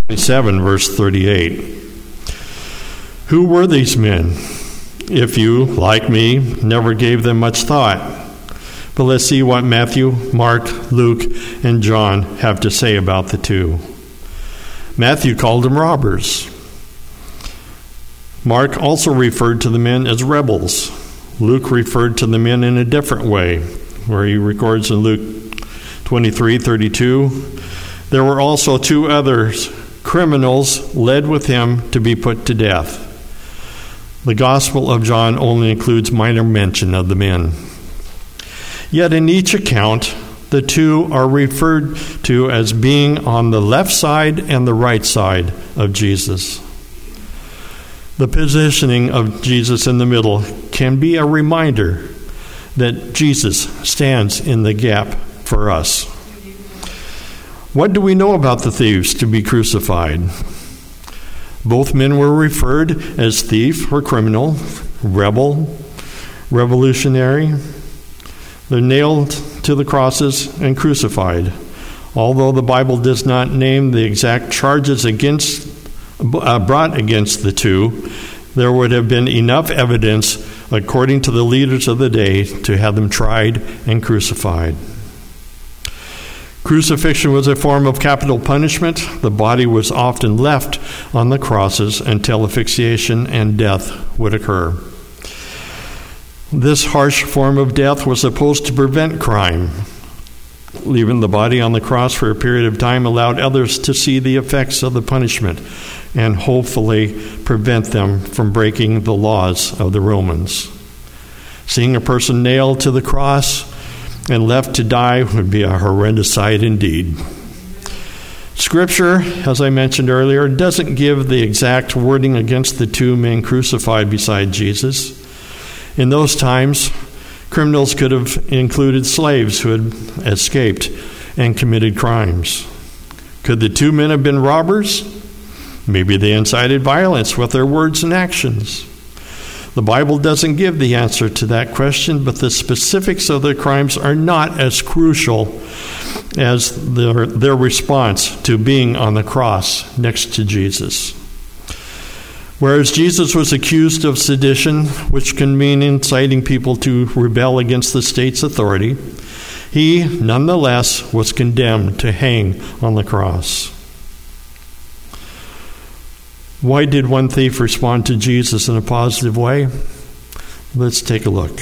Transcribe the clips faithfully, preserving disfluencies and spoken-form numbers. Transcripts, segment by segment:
seven, verse thirty-eight. Who were these men? If you, like me, never gave them much thought. But let's see what Matthew, Mark, Luke, and John have to say about the two. Matthew called them robbers. Mark also referred to the men as rebels. Luke referred to the men in a different way, where he records in Luke twenty-three thirty-two, there were also two others, criminals, led with him to be put to death. The Gospel of John only includes minor mention of the men. Yet in each account, the two are referred to as being on the left side and the right side of Jesus. The positioning of Jesus in the middle can be a reminder that Jesus stands in the gap for us. What do we know about the thieves to be crucified? Both men were referred as thief or criminal, rebel, revolutionary. They're nailed to the crosses and crucified. Although the Bible does not name the exact charges against uh, brought against the two, there would have been enough evidence, according to the leaders of the day, to have them tried and crucified. Crucifixion was a form of capital punishment. The body was often left on the crosses until asphyxiation and death would occur. This harsh form of death was supposed to prevent crime. Leaving the body on the cross for a period of time allowed others to see the effects of the punishment and hopefully prevent them from breaking the laws of the Romans. Seeing a person nailed to the cross and left to die would be a horrendous sight indeed. Scripture, as I mentioned earlier, doesn't give the exact wording against the two men crucified beside Jesus. In those times, criminals could have included slaves who had escaped and committed crimes. Could the two men have been robbers? Maybe they incited violence with their words and actions. The Bible doesn't give the answer to that question, but the specifics of their crimes are not as crucial as their, their response to being on the cross next to Jesus. Whereas Jesus was accused of sedition, which can mean inciting people to rebel against the state's authority, he, nonetheless, was condemned to hang on the cross. Why did one thief respond to Jesus in a positive way? Let's take a look.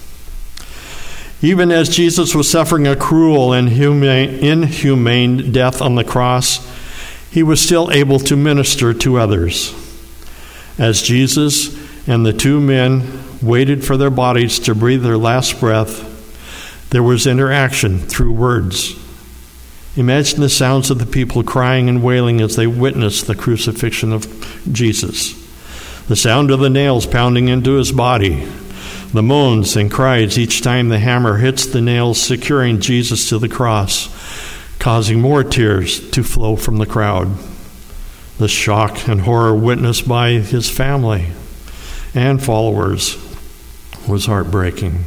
Even as Jesus was suffering a cruel and inhumane death on the cross, he was still able to minister to others. As Jesus and the two men waited for their bodies to breathe their last breath, there was interaction through words. Imagine the sounds of the people crying and wailing as they witnessed the crucifixion of Jesus. The sound of the nails pounding into his body. The moans and cries each time the hammer hits the nails, securing Jesus to the cross, causing more tears to flow from the crowd. The shock and horror witnessed by his family and followers was heartbreaking.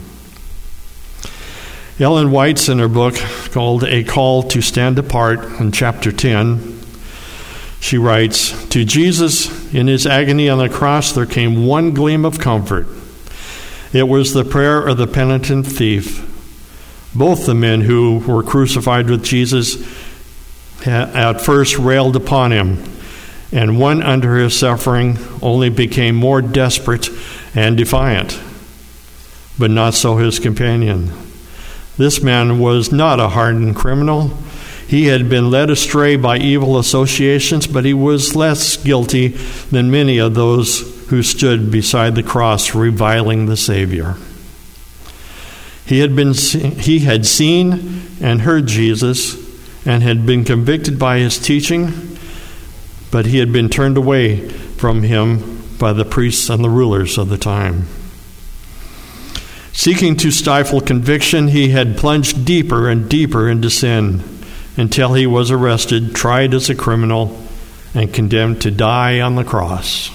Ellen White's in her book called A Call to Stand Apart in chapter ten, she writes, "To Jesus in his agony on the cross there came one gleam of comfort. It was the prayer of the penitent thief. Both the men who were crucified with Jesus at first railed upon him, and one under his suffering only became more desperate and defiant, but not so his companion. This man was not a hardened criminal. He had been led astray by evil associations, but he was less guilty than many of those who stood beside the cross reviling the Savior. He had been he had seen and heard Jesus and had been convicted by his teaching, but he had been turned away from him by the priests and the rulers of the time. Seeking to stifle conviction, he had plunged deeper and deeper into sin until he was arrested, tried as a criminal, and condemned to die on the cross.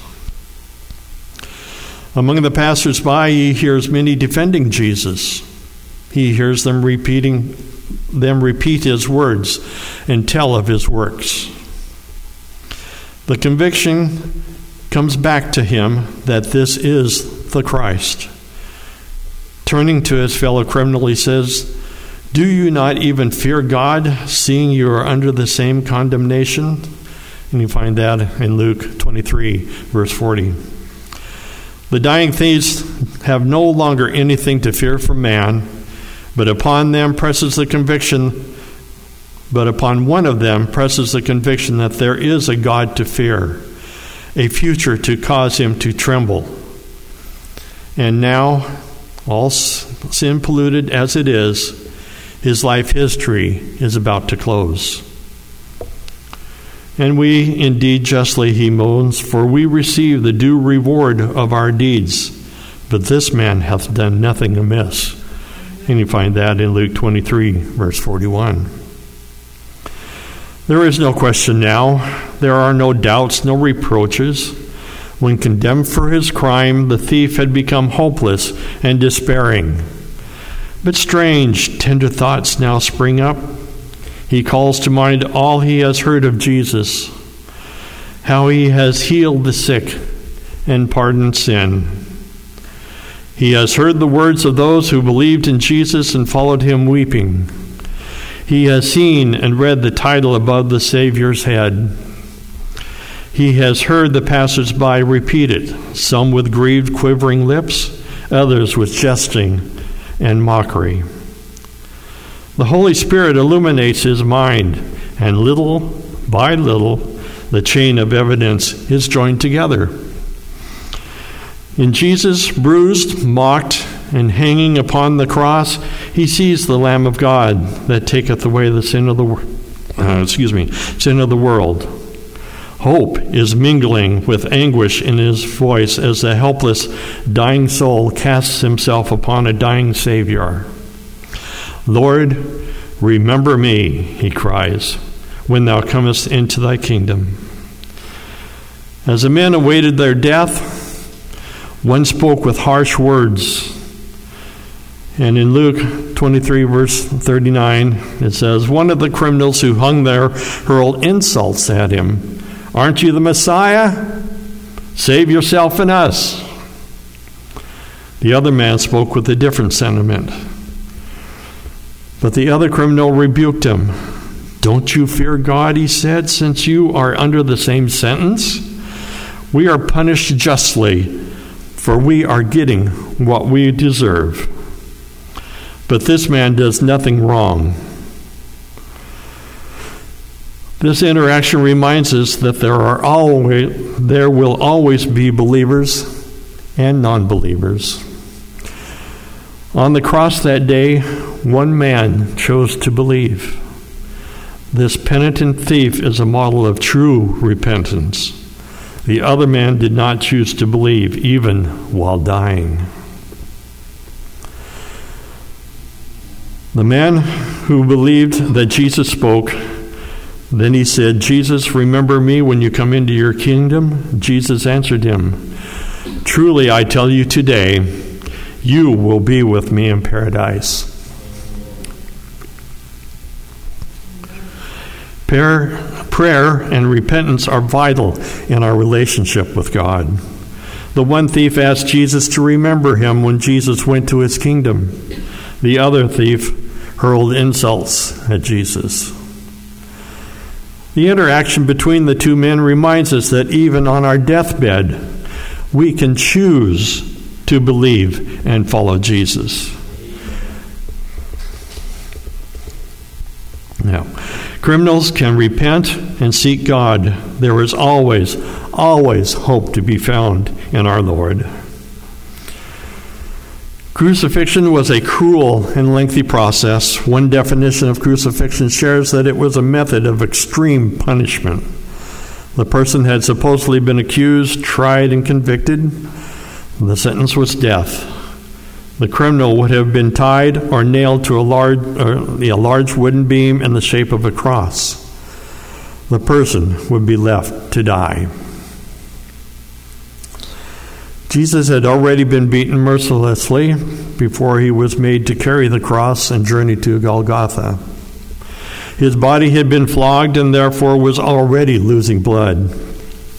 Among the passers-by, he hears many defending Jesus. He hears them repeating them repeat his words and tell of his works. The conviction comes back to him that this is the Christ. Turning to his fellow criminal, he says, "Do you not even fear God, seeing you are under the same condemnation?" And you find that in Luke twenty-three, verse forty. The dying thieves have no longer anything to fear from man, but upon them presses the conviction, but upon one of them presses the conviction that there is a God to fear, a future to cause him to tremble. And now, all sin polluted as it is, his life history is about to close. And we indeed justly, he moans, for we receive the due reward of our deeds. But this man hath done nothing amiss. And you find that in Luke twenty-three, verse forty-one. There is no question now. There are no doubts, no reproaches. When condemned for his crime, the thief had become hopeless and despairing. But strange, tender thoughts now spring up. He calls to mind all he has heard of Jesus, how he has healed the sick and pardoned sin. He has heard the words of those who believed in Jesus and followed him weeping. He has seen and read the title above the Savior's head. He has heard the passers-by repeat it, some with grieved, quivering lips, others with jesting and mockery. The Holy Spirit illuminates his mind, and little by little, the chain of evidence is joined together. In Jesus, bruised, mocked, and hanging upon the cross, he sees the Lamb of God that taketh away the sin of the uh, excuse me, sin of the world. Hope is mingling with anguish in his voice as the helpless, dying soul casts himself upon a dying Savior. Lord, remember me, he cries, when thou comest into thy kingdom. As the men awaited their death, one spoke with harsh words. And in Luke twenty-three, verse thirty-nine, it says, one of the criminals who hung there hurled insults at him. Aren't you the Messiah? Save yourself and us. The other man spoke with a different sentiment. But the other criminal rebuked him. Don't you fear God, he said, since you are under the same sentence? We are punished justly, for we are getting what we deserve. But this man does nothing wrong. This interaction reminds us that there are always, there will always be believers and non-believers. On the cross that day, one man chose to believe. This penitent thief is a model of true repentance. The other man did not choose to believe, even while dying. The man who believed that Jesus spoke, then he said, Jesus, remember me when you come into your kingdom? Jesus answered him, truly I tell you today, you will be with me in paradise. Prayer, prayer and repentance are vital in our relationship with God. The one thief asked Jesus to remember him when Jesus went to his kingdom. The other thief hurled insults at Jesus. The interaction between the two men reminds us that even on our deathbed, we can choose to believe and follow Jesus. Now, criminals can repent and seek God. There is always, always hope to be found in our Lord. Crucifixion was a cruel and lengthy process. One definition of crucifixion shares that it was a method of extreme punishment. The person had supposedly been accused, tried, and convicted. The sentence was death. The criminal would have been tied or nailed to a large, or a large wooden beam in the shape of a cross. The person would be left to die. Jesus had already been beaten mercilessly before he was made to carry the cross and journey to Golgotha. His body had been flogged and therefore was already losing blood.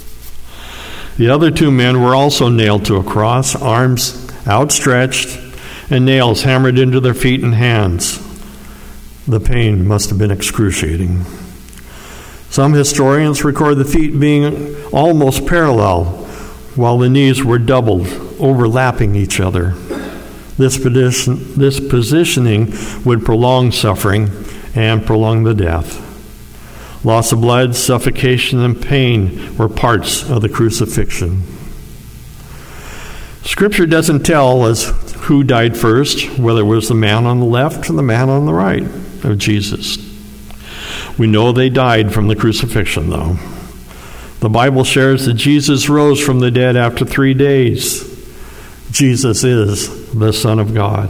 The other two men were also nailed to a cross, arms outstretched and nails hammered into their feet and hands. The pain must have been excruciating. Some historians record the feet being almost parallel, while the knees were doubled, overlapping each other. This position, this positioning would prolong suffering and prolong the death. Loss of blood, suffocation, and pain were parts of the crucifixion. Scripture doesn't tell us who died first, whether it was the man on the left or the man on the right of Jesus. We know they died from the crucifixion, though. The Bible shares that Jesus rose from the dead after three days. Jesus is the Son of God.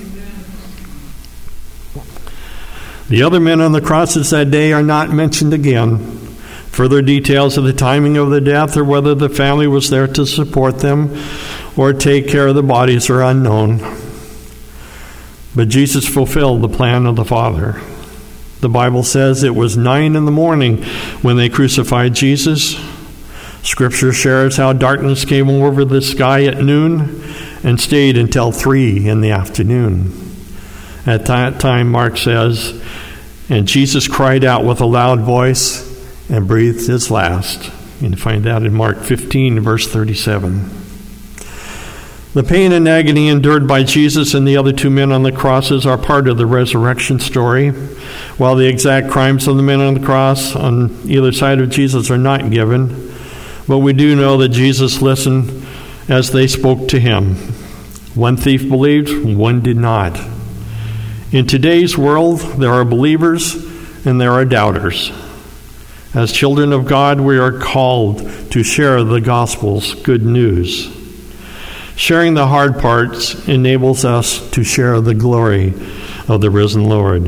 The other men on the crosses that day are not mentioned again. Further details of the timing of the death or whether the family was there to support them or take care of the bodies are unknown. But Jesus fulfilled the plan of the Father. The Bible says it was nine in the morning when they crucified Jesus. Scripture shares how darkness came over the sky at noon and stayed until three in the afternoon. At that time, Mark says, and Jesus cried out with a loud voice and breathed his last. You can find that in Mark fifteen, verse thirty-seven. The pain and agony endured by Jesus and the other two men on the crosses are part of the resurrection story, while the exact crimes of the men on the cross on either side of Jesus are not given. But we do know that Jesus listened as they spoke to him. One thief believed, one did not. In today's world, there are believers and there are doubters. As children of God, we are called to share the gospel's good news. Sharing the hard parts enables us to share the glory of the risen Lord.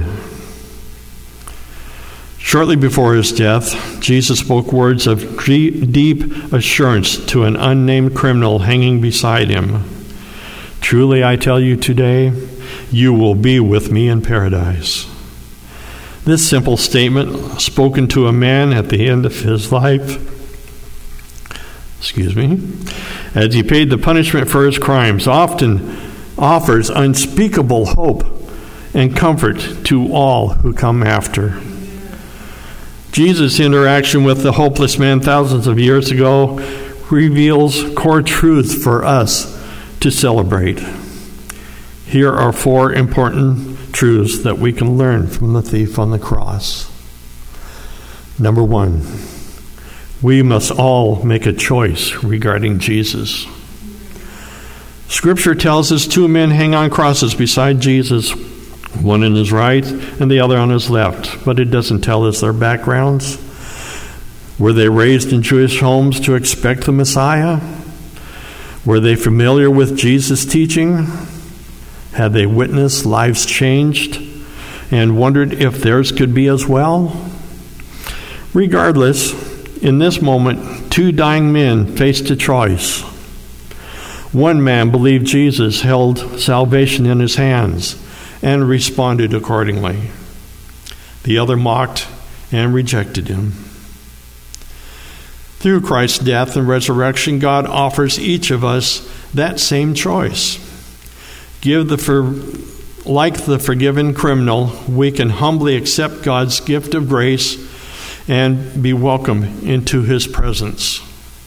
Shortly before his death, Jesus spoke words of deep assurance to an unnamed criminal hanging beside him. Truly, I tell you today, you will be with me in paradise. This simple statement, spoken to a man at the end of his life, excuse me, as he paid the punishment for his crimes, often offers unspeakable hope and comfort to all who come after. Jesus' interaction with the hopeless man thousands of years ago reveals core truths for us to celebrate. Here are four important truths that we can learn from the thief on the cross. Number one, we must all make a choice regarding Jesus. Scripture tells us two men hang on crosses beside Jesus, one on his right and the other on his left, but it doesn't tell us their backgrounds. Were they raised in Jewish homes to expect the Messiah? Were they familiar with Jesus' teaching? Had they witnessed lives changed and wondered if theirs could be as well? Regardless, in this moment, two dying men faced a choice. One man believed Jesus held salvation in his hands and responded accordingly. The other mocked and rejected him. Through Christ's death and resurrection, God offers each of us that same choice. Give the for, like the forgiven criminal, we can humbly accept God's gift of grace and be welcomed into his presence.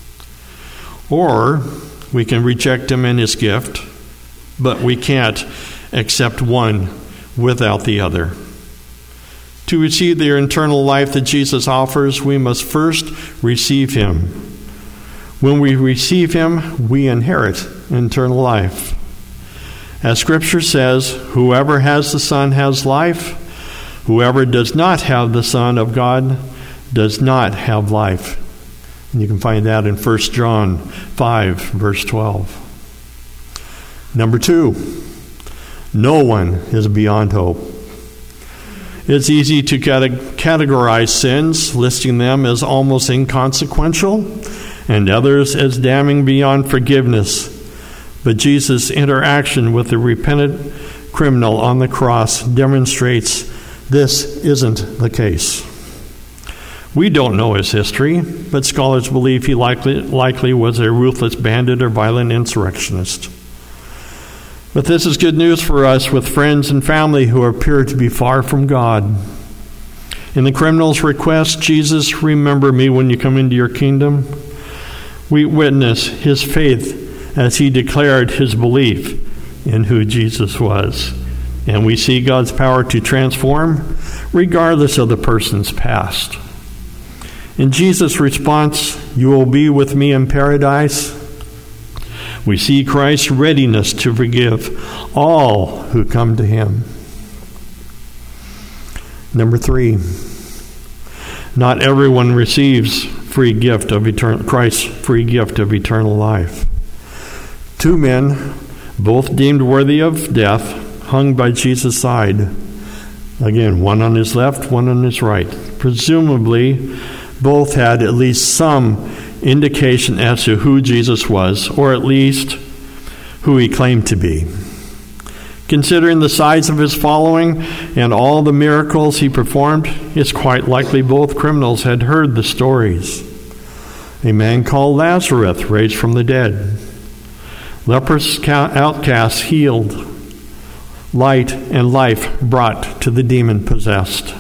Or we can reject him and his gift, but we can't accept one without the other. To receive the eternal life that Jesus offers, we must first receive him. When we receive him, we inherit eternal life. As Scripture says, whoever has the Son has life. Whoever does not have the Son of God does not have life. And you can find that in First John five, verse twelve. Number two, no one is beyond hope. It's easy to categorize sins, listing them as almost inconsequential, and others as damning beyond forgiveness. But Jesus' interaction with the repentant criminal on the cross demonstrates this isn't the case. We don't know his history, but scholars believe he likely, likely was a ruthless bandit or violent insurrectionist. But this is good news for us with friends and family who appear to be far from God. In the criminal's request, Jesus, remember me when you come into your kingdom, we witness his faith as he declared his belief in who Jesus was. And we see God's power to transform regardless of the person's past. In Jesus' response, you will be with me in paradise, we see Christ's readiness to forgive all who come to him. Number three, not everyone receives free gift of eternal, Christ's free gift of eternal life. Two men, both deemed worthy of death, hung by Jesus' side. Again, one on his left, one on his right. Presumably, both had at least some indication as to who Jesus was, or at least who he claimed to be. Considering the size of his following and all the miracles he performed, it's quite likely both criminals had heard the stories. A man called Lazarus raised from the dead. Leprous outcasts healed. Light and life brought to the demon-possessed.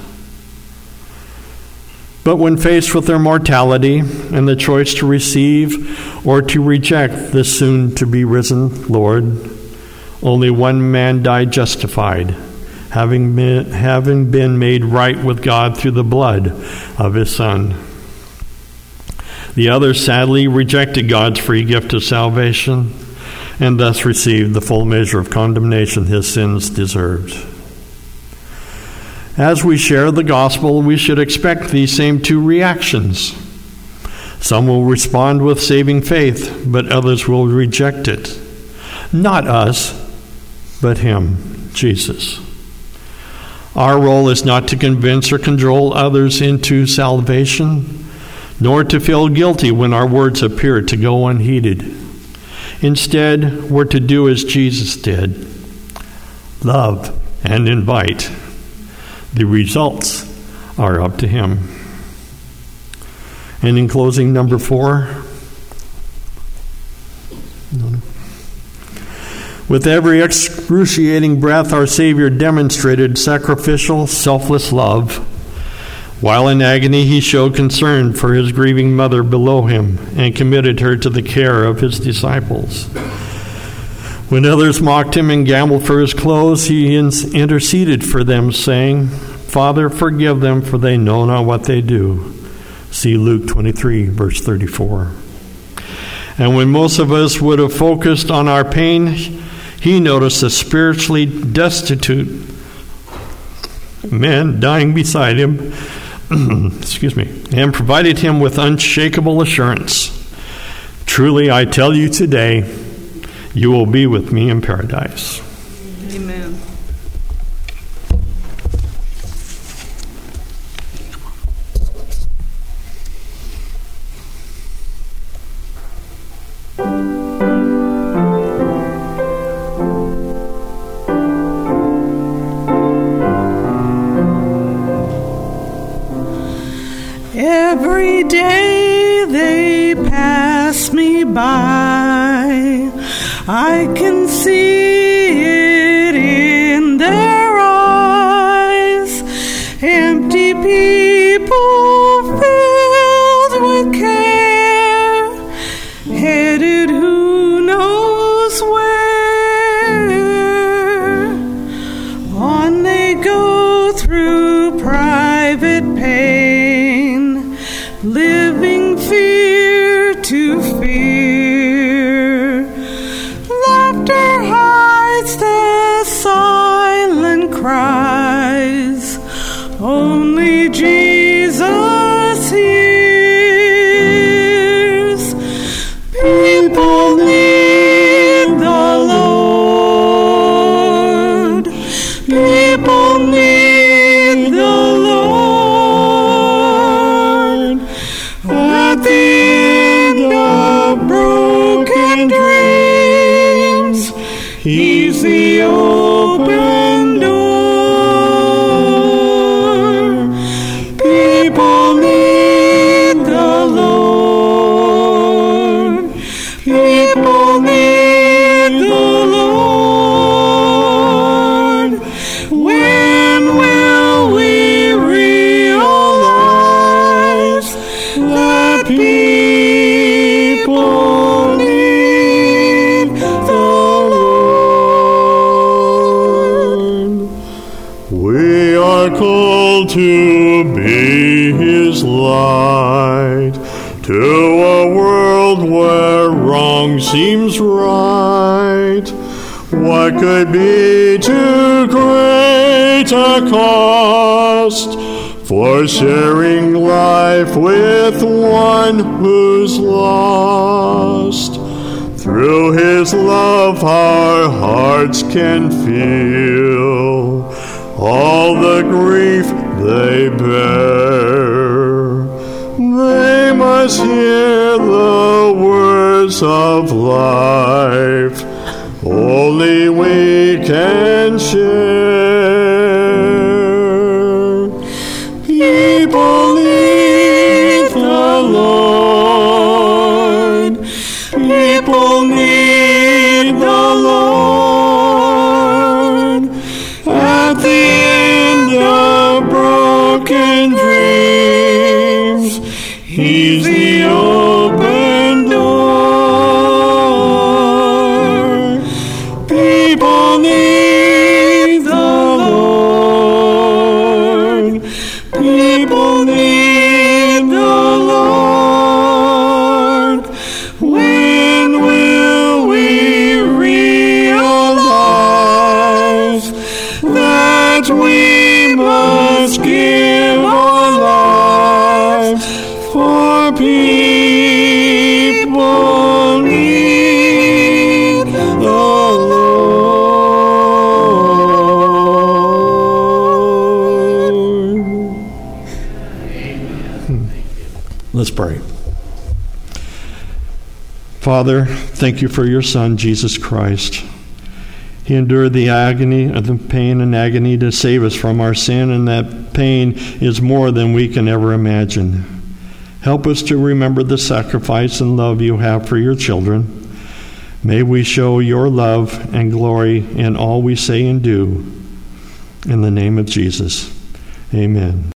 But when faced with their mortality and the choice to receive or to reject the soon-to-be risen Lord, only one man died justified, having been, having been made right with God through the blood of his Son. The other sadly rejected God's free gift of salvation and thus received the full measure of condemnation his sins deserved. As we share the gospel, we should expect these same two reactions. Some will respond with saving faith, but others will reject it. Not us, but him, Jesus. Our role is not to convince or cajole others into salvation, nor to feel guilty when our words appear to go unheeded. Instead, we're to do as Jesus did, love and invite. The results are up to him. And in closing, number four, with every excruciating breath, our Savior demonstrated sacrificial, selfless love. While in agony, he showed concern for his grieving mother below him and committed her to the care of his disciples. When others mocked him and gambled for his clothes, he interceded for them, saying, Father, forgive them, for they know not what they do. See Luke twenty-three, verse thirty-four. And when most of us would have focused on our pain, he noticed a spiritually destitute man dying beside him, excuse me, and provided him with unshakable assurance. Truly, I tell you today, you will be with me in paradise. Amen. Every day they pass me by, I can see it in their eyes. Empty people filled with care, headed who knows where. On they go through private pain, living fear to fear. Laughter hides the silent cries, only Jesus hears. People need the Lord. People need the Lord. At the end of broken dreams, he's the open door. will to be his light to a world where wrong seems right. What could be too great a cost for sharing life with one who's lost? Through his love our hearts can feel all the grief they bear. They must hear the words of life only we can share. People need the Lord. People need the Lord. At the end of broken dreams, he's the open door. People need the Lord. People need the Lord. When will we realize that we must give our lives for people need the Lord? Let's pray. Father, thank you for your Son, Jesus Christ. He endured the agony, the pain and agony to save us from our sin, and that pain is more than we can ever imagine. Help us to remember the sacrifice and love you have for your children. May we show your love and glory in all we say and do. In the name of Jesus, amen.